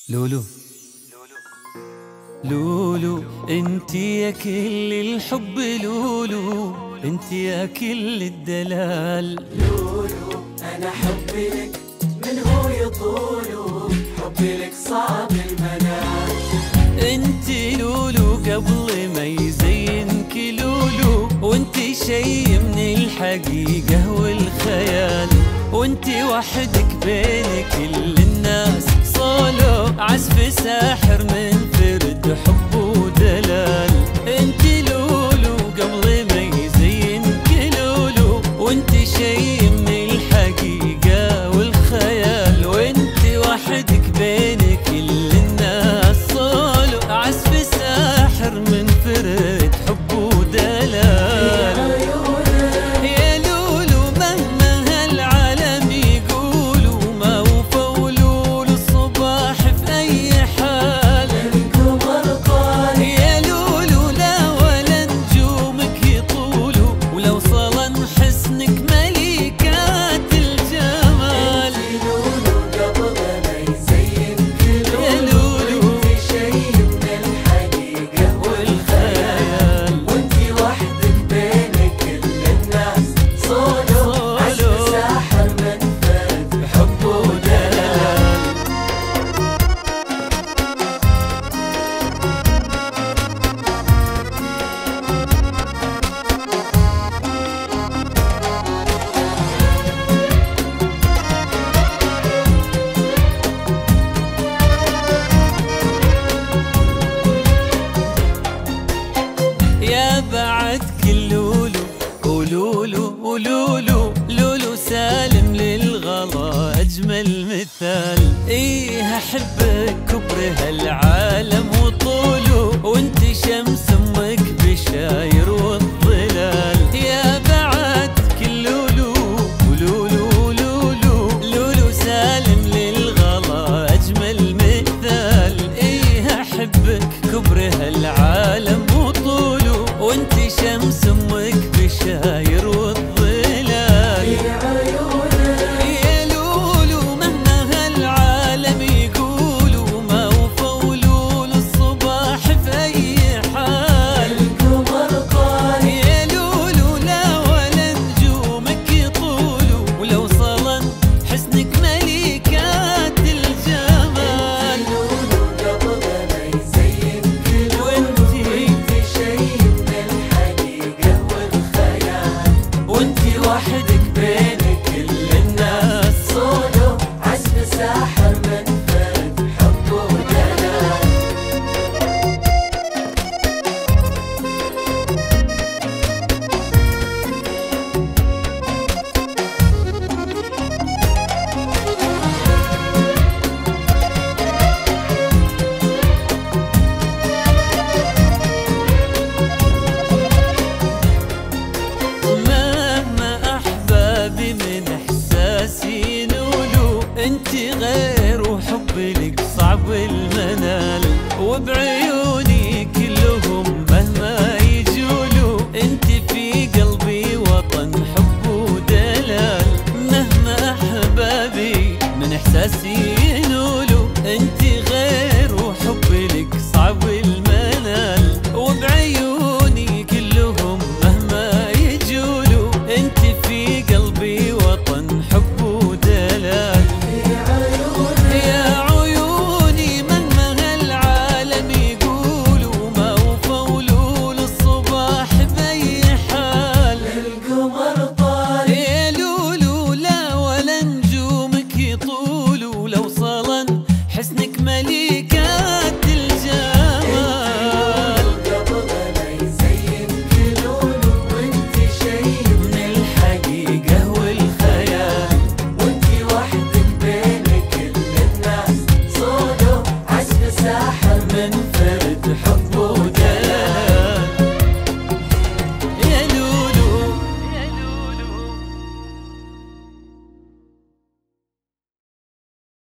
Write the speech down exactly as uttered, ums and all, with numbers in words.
لولو لولو انت يا كل الحب، لولو انت يا كل الدلال. لولو انا حبي لك من هو يطولو، حبي لك صعب المنال. انت لولو قبل ما يزينك لولو، وانت شي من الحقيقة والخيال، وانت وحدك بين كل الناس صولو، عزف ساحر من فرد حب ودلال. انت لولو قبل ما يزينك لولو، وانت شي من الحقيقة والخيال، وانت وحدك بين كل الناس صولو، عزف ساحر من فرد حب ودلال. يا لولو مهما هالعالم يقولوا، ما وفوا لولو الصباح في اي حال. القمر طال يا لولو لا ولا نجومك يطولوا، ولو صلن حسنك ملكات الجمال. لولو قبل ما يزينك يا لولو، لولو انت شي من الحقيقة والخيال، وانت وحدك بين كل الناس صولو، عزف ساحر من فرد حب ودلال. يا بعد كل لولو ولولو ولولو، لولو سالم للغلا أجمل مثال. إيه أحبك كبر هالعالم وطولو، وانت شمس أمك بشاير والظلال. يا بعد كل لولو ولولو ولولو، لولو سالم للغلا أجمل مثال. إيه أحبك كبر هالعالم وطولو، وانت شمس امك بشاير والظلال. يا لولو مهما هالعالم يقولوا، ما وفوا لولو الصباح في اي حال. القمر طال يا لولو لا ولا نجومك يطولوا، ولو صلن حسنك ملكات الجمال. لولو قبل ما يزينك وانت انت شي من الحقيقة والخيال، وانت وحدك بين كل الناس صولو، عزف ساحر من فرد حب ودلال. مهما أحبابي من إحساسي نولو، انت غير وحبي لك صعب المنال. وبعيوني كلهم مهما يجولوا، انت في قلبي وطن حب ودلال. مهما أحبابي من إحساسي نولو، انت غير وحبي لك صعب المنال. وبعيوني